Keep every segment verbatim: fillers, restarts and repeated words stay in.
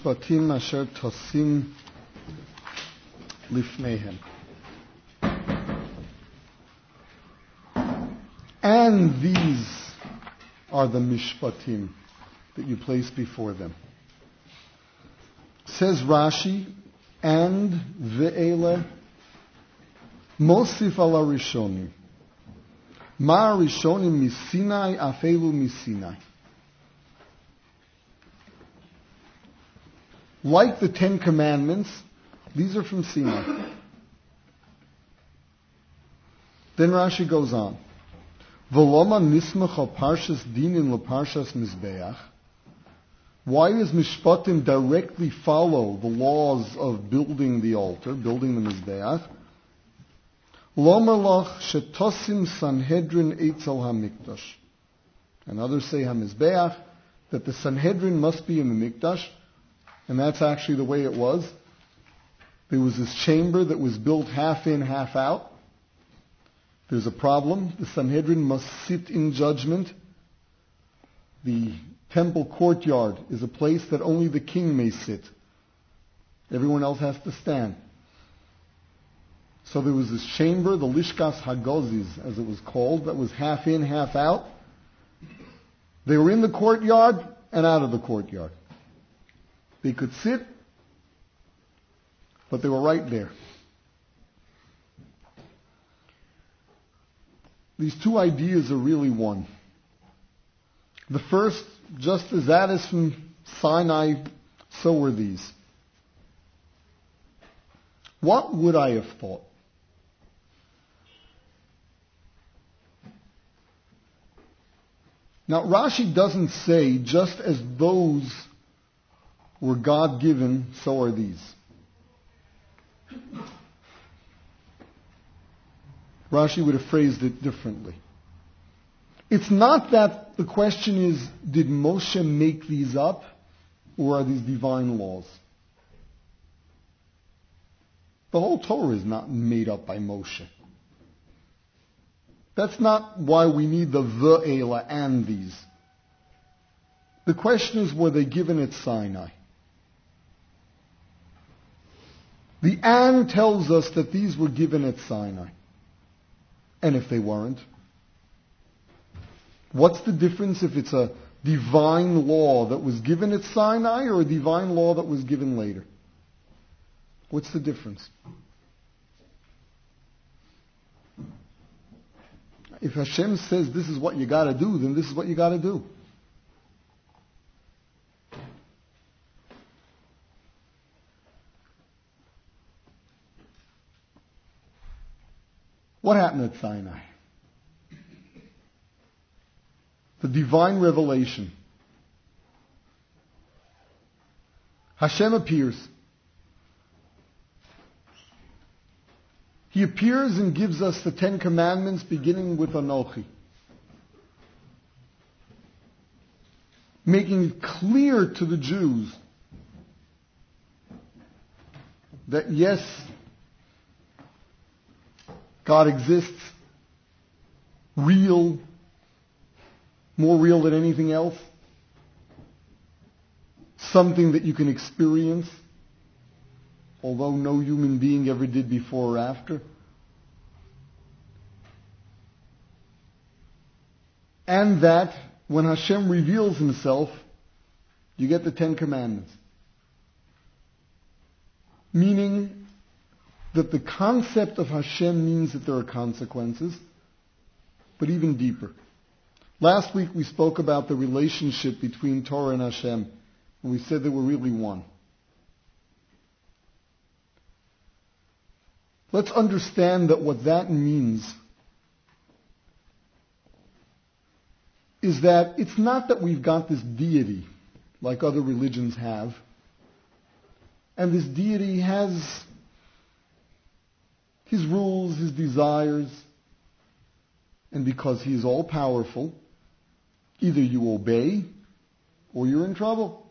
mishpatim asher tosim lifneihem. And these are the mishpatim that you place before them. Says Rashi, and ve'ele mosif ala rishonim. Ma rishonim misinai afelu misinai. Like the Ten Commandments, these are from Sinai. Then Rashi goes on. V'loma nismach al parshas dinin leparshas mizbeach. Why does mishpatim directly follow the laws of building the altar, building the mizbeach? Lomer lach shetosim Sanhedrin eitzel hamikdash. And others say hamizbeach, that the Sanhedrin must be in the mikdash, and that's actually the way it was. There was this chamber that was built half in, half out. There's a problem. The Sanhedrin must sit in judgment. The temple courtyard is a place that only the king may sit. Everyone else has to stand. So there was this chamber, the Lishkas Hagozis, as it was called, that was half in, half out. They were in the courtyard and out of the courtyard. They could sit, but they were right there. These two ideas are really one. The first, just as that is from Sinai, so were these. What would I have thought? Now, Rashi doesn't say, just as those were God-given, so are these. Rashi would have phrased it differently. It's not that the question is, did Moshe make these up, or are these divine laws? The whole Torah is not made up by Moshe. That's not why we need the ve'ela and these. The question is, were they given at Sinai? The and tells us that these were given at Sinai. And if they weren't? What's the difference if it's a divine law that was given at Sinai or a divine law that was given later? What's the difference? If Hashem says this is what you got to do, then this is what you got to do. What happened at Sinai? The divine revelation. Hashem appears. He appears and gives us the Ten Commandments beginning with Anochi. Making it clear to the Jews that yes, God exists, real, more real than anything else, something that you can experience, although no human being ever did before or after. And that when Hashem reveals himself, you get the Ten Commandments. Meaning that the concept of Hashem means that there are consequences, but even deeper. Last week we spoke about the relationship between Torah and Hashem, and we said they were really one. Let's understand that what that means is that it's not that we've got this deity like other religions have, and this deity has his rules, his desires, and because he is all-powerful, either you obey or you're in trouble.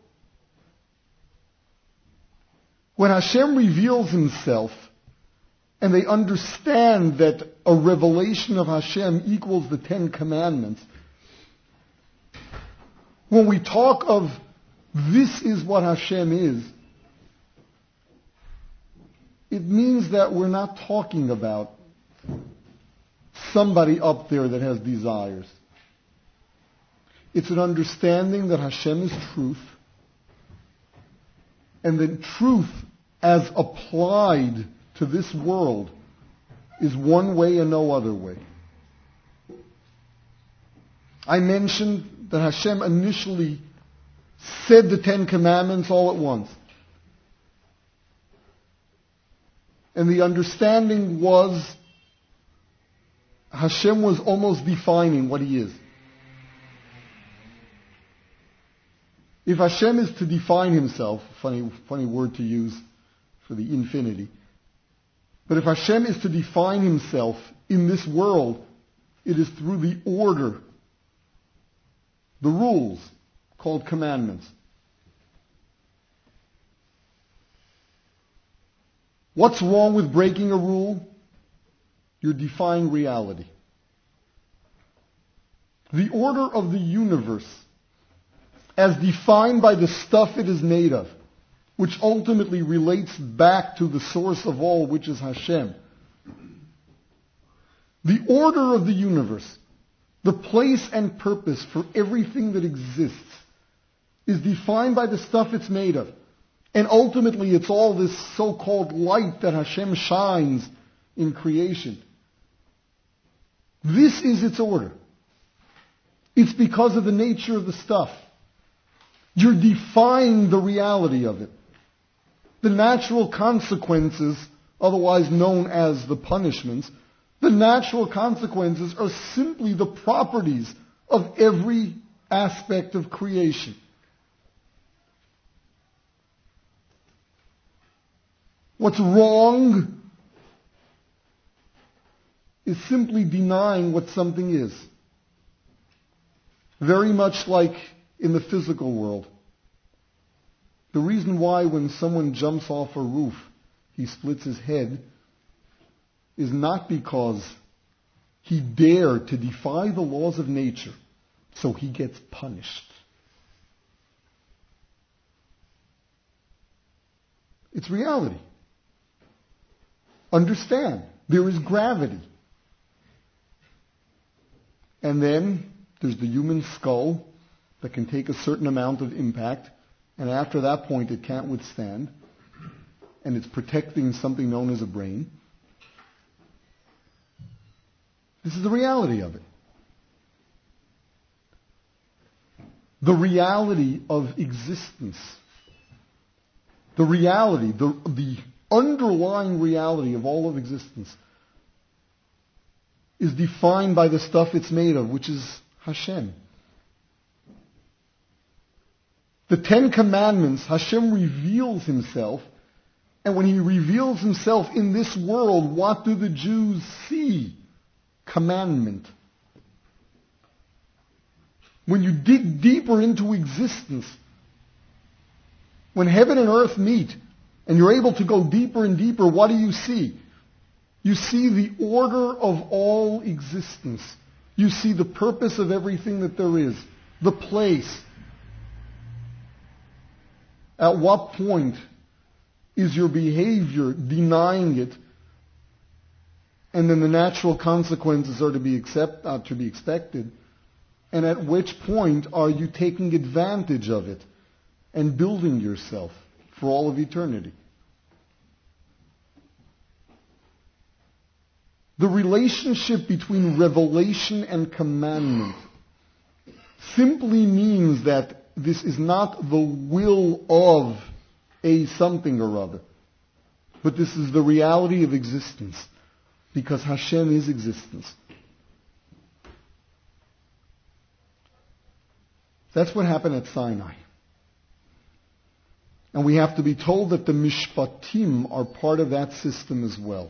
When Hashem reveals himself, and they understand that a revelation of Hashem equals the Ten Commandments, when we talk of this is what Hashem is, it means that we're not talking about somebody up there that has desires. It's an understanding that Hashem is truth, and that truth as applied to this world is one way and no other way. I mentioned that Hashem initially said the Ten Commandments all at once. And the understanding was Hashem was almost defining what He is. If Hashem is to define Himself, funny, funny word to use for the infinity, but if Hashem is to define Himself in this world, it is through the order, the rules, called commandments. What's wrong with breaking a rule? You're defying reality. The order of the universe, as defined by the stuff it is made of, which ultimately relates back to the source of all, which is Hashem. The order of the universe, the place and purpose for everything that exists, is defined by the stuff it's made of. And ultimately it's all this so-called light that Hashem shines in creation. This is its order. It's because of the nature of the stuff. You're defying the reality of it. The natural consequences, otherwise known as the punishments, the natural consequences are simply the properties of every aspect of creation. What's wrong is simply denying what something is. Very much like in the physical world. The reason why when someone jumps off a roof, he splits his head is not because he dared to defy the laws of nature, so he gets punished. It's reality. Understand, there is gravity. And then there's the human skull that can take a certain amount of impact, and after that point it can't withstand, and it's protecting something known as a brain. This is the reality of it. The reality of existence. The reality, the, the underlying reality of all of existence is defined by the stuff it's made of, which is Hashem. The Ten Commandments, Hashem reveals Himself, and when He reveals Himself in this world, what do the Jews see? Commandment. When you dig deeper into existence, when heaven and earth meet, and you're able to go deeper and deeper, what do you see? You see the order of all existence. You see the purpose of everything that there is, the place. At what point is your behavior denying it, and then the natural consequences are to be accept, uh, to be expected? And at which point are you taking advantage of it and building yourself for all of eternity? The relationship between revelation and commandment simply means that this is not the will of a something or other, but this is the reality of existence, because Hashem is existence. That's what happened at Sinai. And we have to be told that the Mishpatim are part of that system as well.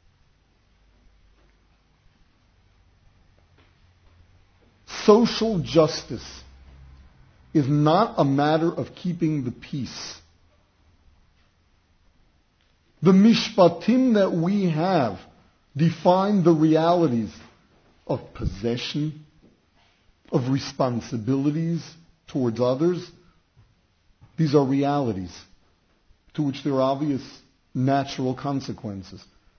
Social justice is not a matter of keeping the peace. The Mishpatim that we have define the realities of possession, of responsibilities towards others, These are realities to which there are obvious natural consequences.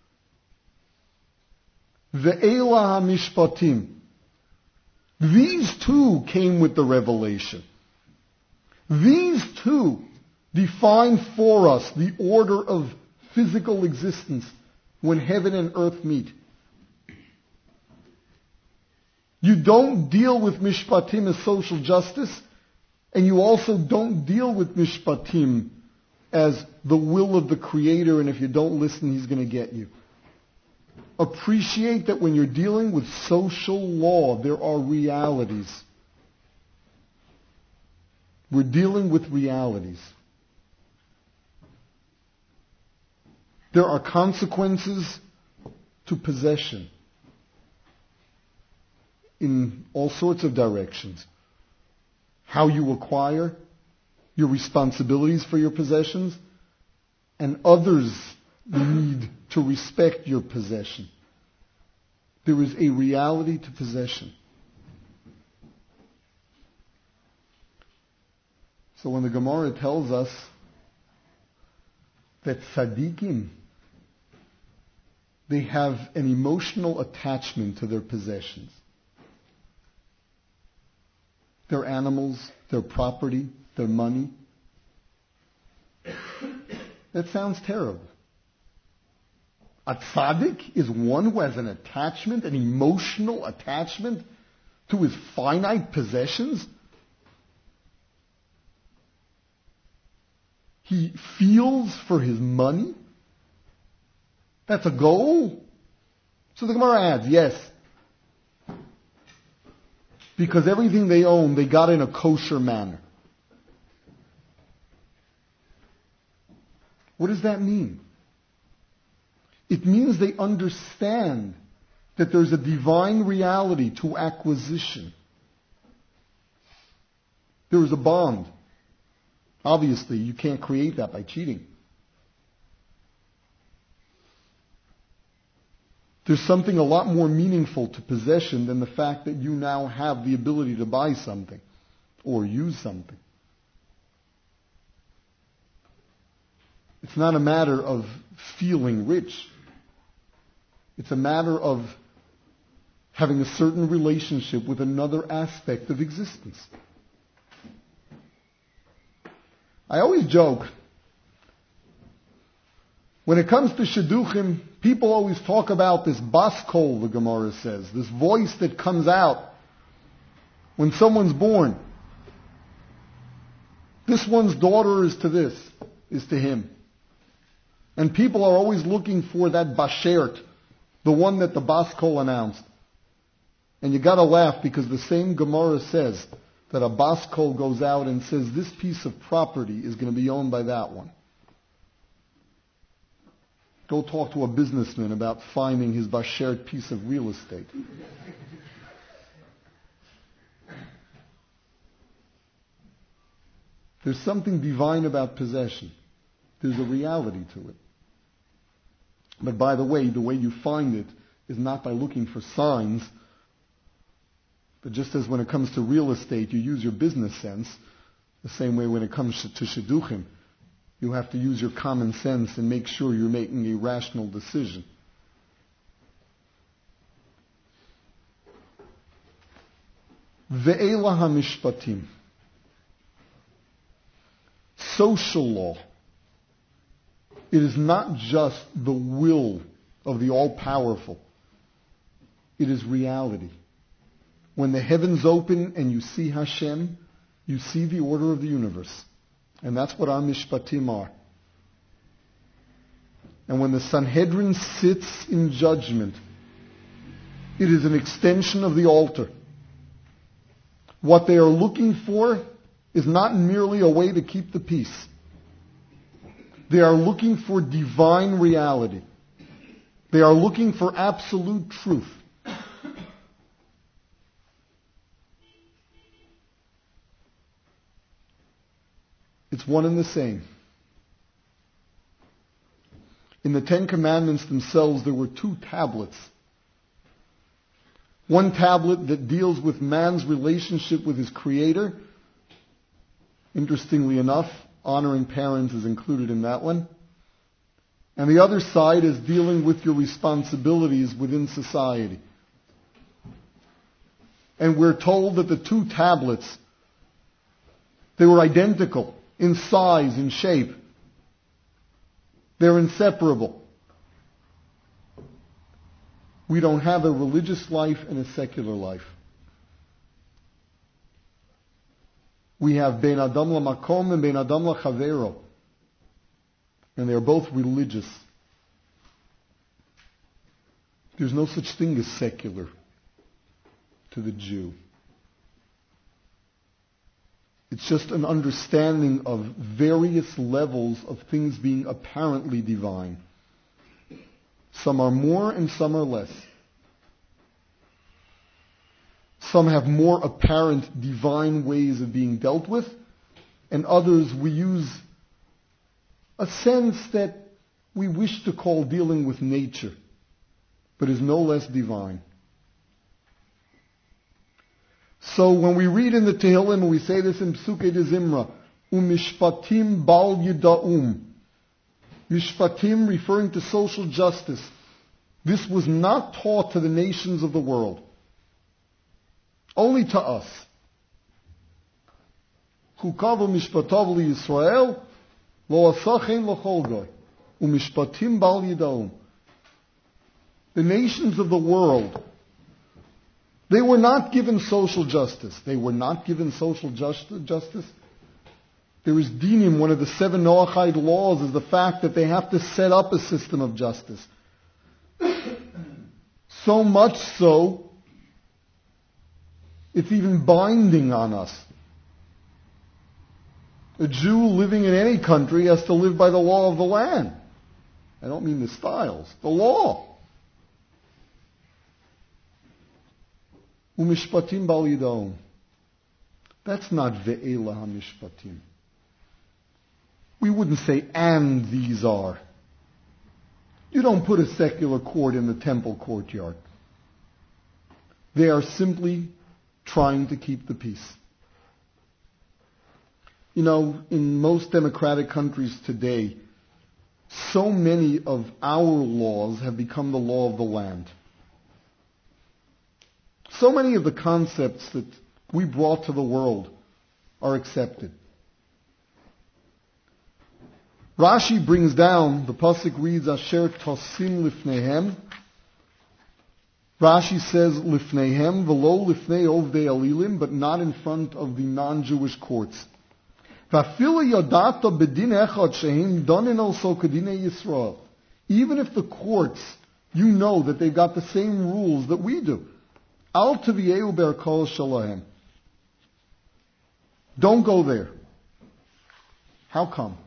Ve'ela hamishpatim. These two came with the revelation. These two define for us the order of physical existence when heaven and earth meet. You don't deal with mishpatim as social justice, and you also don't deal with mishpatim as the will of the Creator, and if you don't listen, He's going to get you. Appreciate that when you're dealing with social law, there are realities. We're dealing with realities. There are consequences to possession in all sorts of directions. How you acquire, your responsibilities for your possessions, and others need to respect your possession. There is a reality to possession. So when the Gemara tells us that tzaddikim, they have an emotional attachment to their possessions. Their animals, their property, their money. That sounds terrible. A tzaddik is one who has an attachment, an emotional attachment to his finite possessions. He feels for his money. That's a goal. So the Gemara adds, yes. Because everything they own, they got in a kosher manner. What does that mean? It means they understand that there's a divine reality to acquisition. There is a bond. Obviously, you can't create that by cheating. There's something a lot more meaningful to possession than the fact that you now have the ability to buy something or use something. It's not a matter of feeling rich. It's a matter of having a certain relationship with another aspect of existence. I always joke, when it comes to shidduchim, people always talk about this bas kol, the Gemara says, this voice that comes out when someone's born. This one's daughter is to this, is to him. And people are always looking for that bashert, the one that the bas kol announced. And you gotta laugh because the same Gemara says that a bas kol goes out and says this piece of property is going to be owned by that one. Go talk to a businessman about finding his bashert piece of real estate. There's something divine about possession. There's a reality to it. But by the way, the way you find it is not by looking for signs, but just as when it comes to real estate, you use your business sense, the same way when it comes to shidduchim, you have to use your common sense and make sure you're making a rational decision. Ve'ela hamishpatim. Social law. It is not just the will of the all-powerful. It is reality. When the heavens open and you see Hashem, you see the order of the universe. And that's what our mishpatim are. And when the Sanhedrin sits in judgment, it is an extension of the altar. What they are looking for is not merely a way to keep the peace. They are looking for divine reality. They are looking for absolute truth. It's one and the same. In the Ten Commandments themselves, there were two tablets. One tablet that deals with man's relationship with his Creator. Interestingly enough, honoring parents is included in that one. And the other side is dealing with your responsibilities within society. And we're told that the two tablets, they were identical in size and shape. They're inseparable. We don't have a religious life and a secular life. We have Ben Adam LaMakom and Ben Adam LaChavero. And they're both religious. There's no such thing as secular to the Jew. It's just an understanding of various levels of things being apparently divine. Some are more and some are less. Some have more apparent divine ways of being dealt with, and others we use a sense that we wish to call dealing with nature, but is no less divine. So when we read in the Tehillim, and we say this in Psukei de Zimra, Umishpatim bal yida'um, Mishpatim referring to social justice. This was not taught to the nations of the world, only to us. Chukav u'mishpatav liYisrael lo asachen l'chol goy u'mishpatim bal yida'um. The nations of the world, they were not given social justice. They were not given social justice. There is dinim, one of the seven Noachide laws is the fact that they have to set up a system of justice. So much so, it's even binding on us. A Jew living in any country has to live by the law of the land. I don't mean the styles, the law. Umishpatim bal yida'um. That's not ve'ela hamishpatim. We wouldn't say, and these are. You don't put a secular court in the temple courtyard. They are simply trying to keep the peace. You know, in most democratic countries today, so many of our laws have become the law of the land. So many of the concepts that we brought to the world are accepted. Rashi brings down, the pasuk reads, Asher tosim lifnehem. Rashi says, lifnehem, velo lifnei ovdei alilim, but not in front of the non-Jewish courts. Vafilu yodata bedin echad shehem donin also kedinei Yisrael. Even if the courts, you know that they've got the same rules that we do. Al taviyeu berkol shalahem. Don't go there. How come?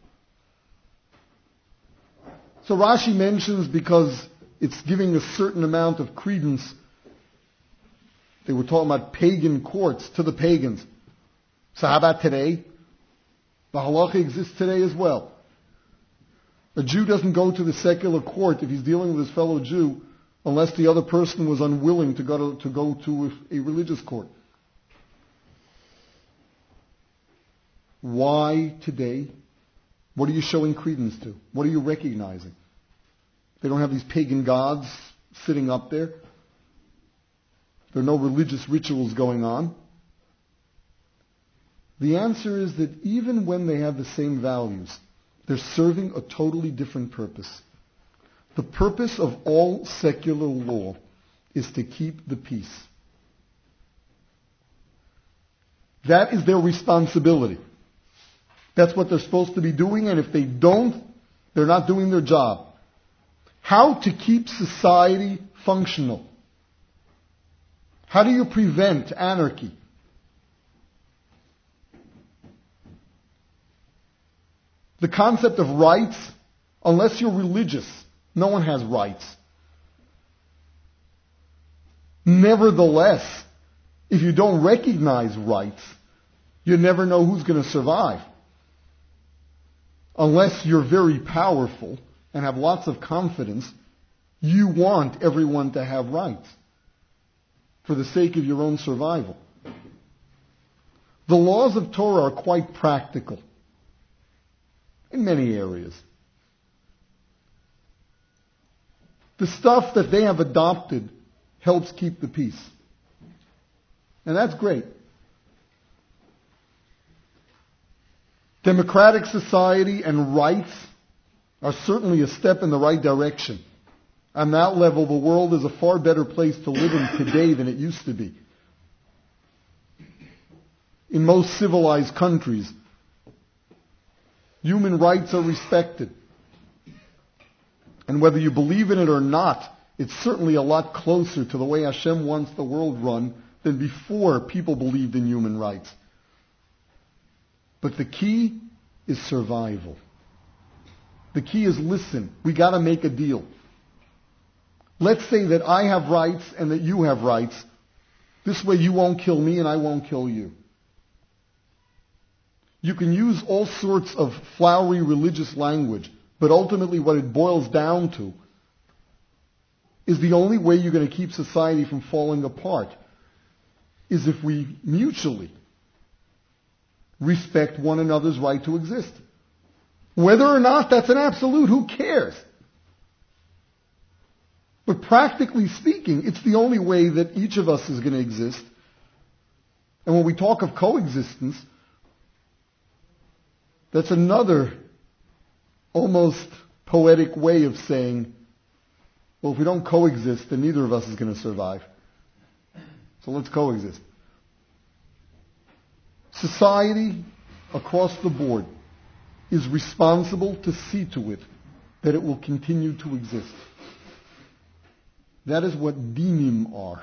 So Rashi mentions because it's giving a certain amount of credence. They were talking about pagan courts to the pagans. So how about today? The halacha exists today as well. A Jew doesn't go to the secular court if he's dealing with his fellow Jew unless the other person was unwilling to go to, to, go to a religious court. Why today? What are you showing credence to? What are you recognizing? They don't have these pagan gods sitting up there. There are no religious rituals going on. The answer is that even when they have the same values, they're serving a totally different purpose. The purpose of all secular law is to keep the peace. That is their responsibility. That's what they're supposed to be doing, and if they don't, they're not doing their job. How to keep society functional? How do you prevent anarchy? The concept of rights, unless you're religious, no one has rights. Nevertheless, if you don't recognize rights, you never know who's going to survive. Unless you're very powerful and have lots of confidence, you want everyone to have rights for the sake of your own survival. The laws of Torah are quite practical. in many areas. The stuff that they have adopted helps keep the peace. And that's great. Democratic society and rights are certainly a step in the right direction. On that level, the world is a far better place to live in today than it used to be. In most civilized countries, human rights are respected. And whether you believe in it or not, it's certainly a lot closer to the way Hashem wants the world run than before people believed in human rights. But the key is survival. The key is, listen, we got to make a deal. Let's say that I have rights and that you have rights. This way you won't kill me and I won't kill you. You can use all sorts of flowery religious language, but ultimately what it boils down to is the only way you're going to keep society from falling apart is if we mutually respect one another's right to exist. Whether or not that's an absolute, who cares? But practically speaking, it's the only way that each of us is going to exist. And when we talk of coexistence, that's another almost poetic way of saying, well, if we don't coexist, then neither of us is going to survive. So let's coexist. Society, across the board, is responsible to see to it that it will continue to exist. That is what dinim are.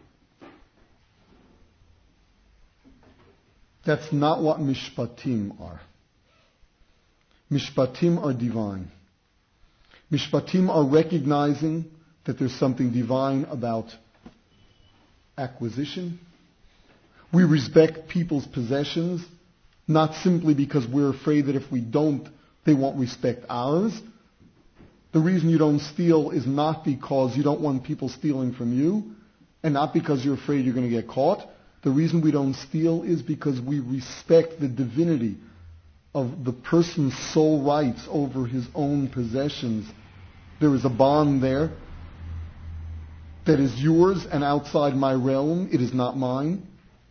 That's not what mishpatim are. Mishpatim are divine. Mishpatim are recognizing that there's something divine about acquisition. We respect people's possessions, not simply because we're afraid that if we don't, they won't respect ours. The reason you don't steal is not because you don't want people stealing from you, and not because you're afraid you're going to get caught. The reason we don't steal is because we respect the divinity of the person's sole rights over his own possessions. There is a bond there that is yours and outside my realm. It is not mine.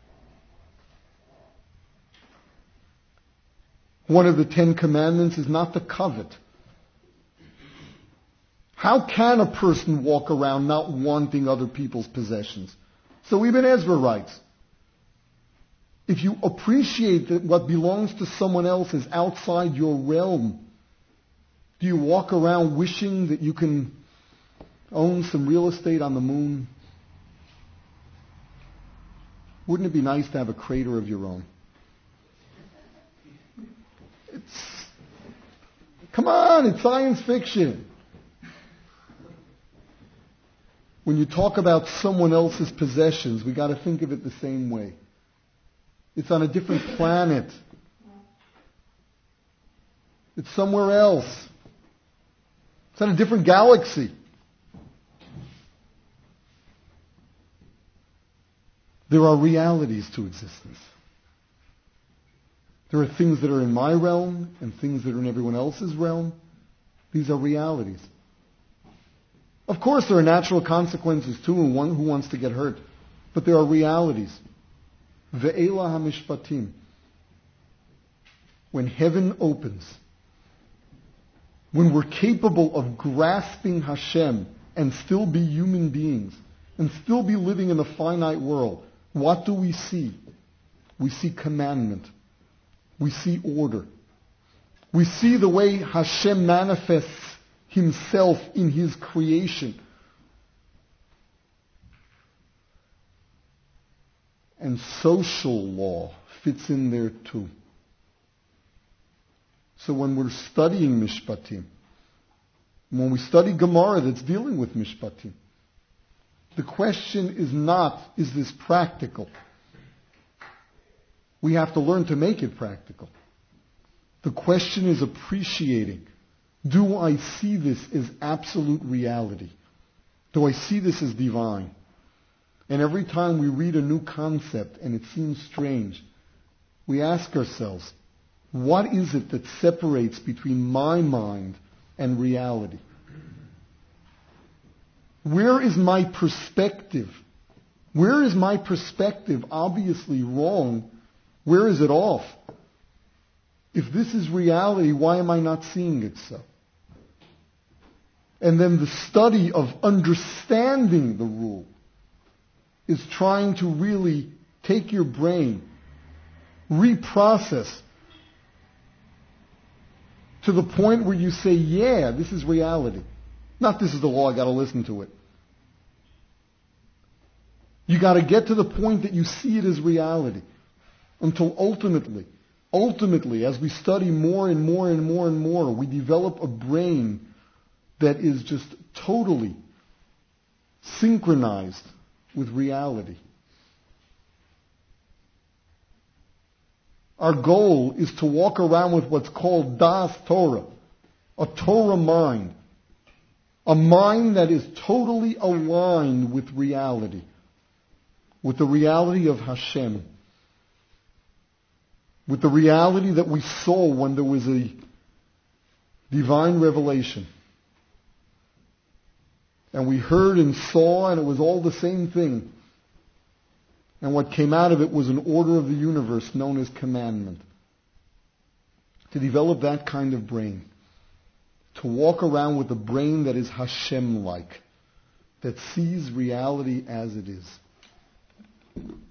One of the Ten Commandments is not to covet. How can a person walk around not wanting other people's possessions? So Ibn Ezra writes, if you appreciate that what belongs to someone else is outside your realm, do you walk around wishing that you can own some real estate on the moon? Wouldn't it be nice to have a crater of your own? It's, come on, it's science fiction. When you talk about someone else's possessions, we got to think of it the same way. It's on a different planet. It's somewhere else. It's on a different galaxy. There are realities to existence. There are things that are in my realm and things that are in everyone else's realm. These are realities. Of course, there are natural consequences too, and one who wants to get hurt. But there are realities. Ve'ela hamishpatim. When heaven opens, when we're capable of grasping Hashem and still be human beings, and still be living in a finite world, what do we see? We see commandment. We see order. We see the way Hashem manifests Himself in His creation. And social law fits in there too. So when we're studying Mishpatim, when we study Gemara that's dealing with Mishpatim, the question is not, is this practical? We have to learn to make it practical. The question is appreciating, do I see this as absolute reality? Do I see this as divine? And every time we read a new concept and it seems strange, we ask ourselves, What is it that separates between my mind and reality? Where is my perspective? Where is my perspective obviously wrong? Where is it off? If this is reality, why am I not seeing it so? And then the study of understanding the rule is trying to really take your brain, reprocess to the point where you say, yeah, this is reality. Not this is the law, I gotta listen to it. You gotta get to the point that you see it as reality. Until ultimately, ultimately, as we study more and more and more and more, we develop a brain that is just totally synchronized with reality. Our goal is to walk around with what's called Das Torah, a Torah mind, a mind that is totally aligned with reality, with the reality of Hashem, with the reality that we saw when there was a divine revelation. And we heard and saw, and it was all the same thing. And what came out of it was an order of the universe known as commandment. To develop that kind of brain. To walk around with a brain that is Hashem-like. That sees reality as it is.